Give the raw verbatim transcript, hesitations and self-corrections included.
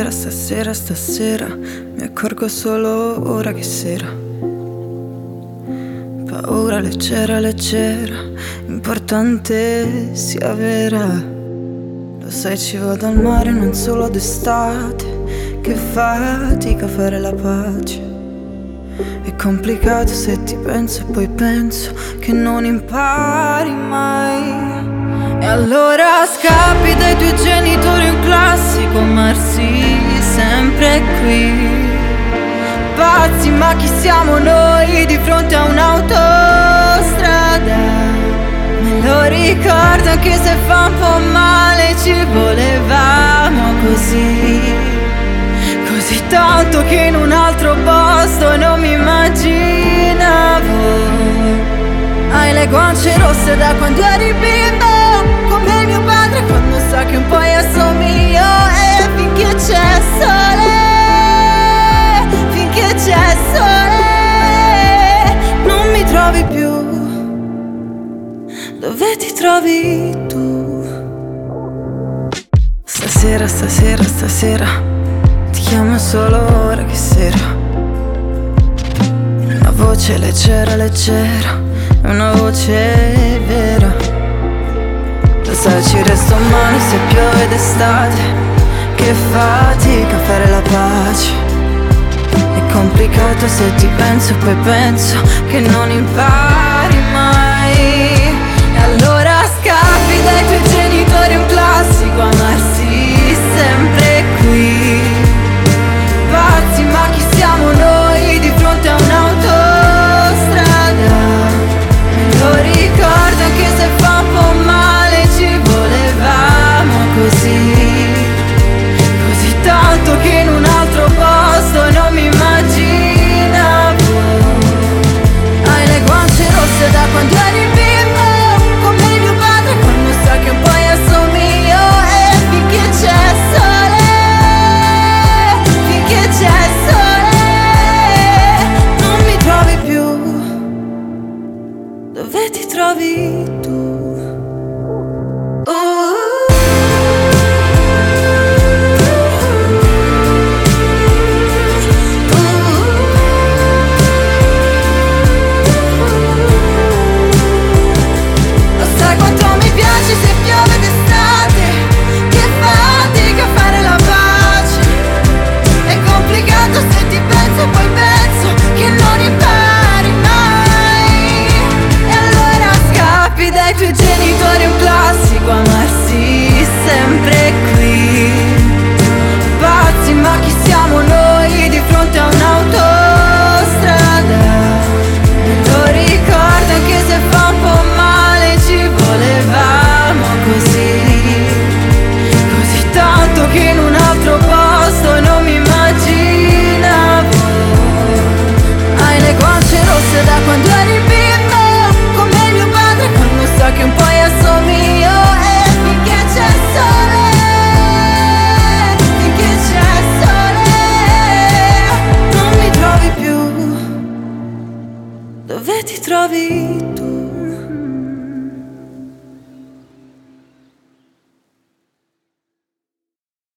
Stasera, stasera, stasera mi accorgo solo ora che sera. Paura leggera, leggera, importante sia vera. Lo sai, ci vado al mare non solo d'estate, che fatica fare la pace. È complicato se ti penso e poi penso che non impari mai. E allora scappi dai tuoi genitori, un classico amarsi sempre qui. Pazzi, ma chi siamo noi di fronte a un'autostrada? Me lo ricordo anche se fa un po' male, ci volevamo così, così tanto che in un altro posto non mi immaginavo. Hai le guance rosse da quando eri bimbo, come mio padre quando sa che un po' io assomiglio. E finché c'è sole, finché c'è sole, non mi trovi più. Dove ti trovi tu? Stasera, stasera, stasera ti chiamo solo ora che sera. Una voce leggera, leggera, una voce vera. Lo sai, ci resto male se piove d'estate, che fatica fare la pace. È complicato se ti penso e poi penso che non impari mai. E allora scappi dai tuoi genitori, un classico amarsi sempre qui. Pazzi, ma chi siamo noi di fronte a un'autostrada? Me lo ricordo anche se fa un po' male, ci volevamo così, così tanto che in un altro posto non mi immaginavo. Hai le guance rosse da quando eri bimbo, come mio padre quando sa che un po' io assomiglio. E finché c'è sole, finché c'è sole, non mi trovi più. Dove ti trovi tu? Lo sai quanto mi piace se piove d'estate, che fatica fare la pace. È complicato se ti penso e poi penso che non impari mai. E allora scappi dai tuoi genitori, un classico amarsi sempre qui. Pazzi, ma chi siamo noi di fronte a un'autostrada? Me lo ricordo anche se fa un po' male, ci volevamo così, così tanto che in un altro posto non mi immaginavo. Hai le guance rosse da quando eri bimbo, come mio padre quando sa che un po' io assomiglio. E finché c'è sole, finché c'è sole, non mi trovi più. Dove ti trovi tu?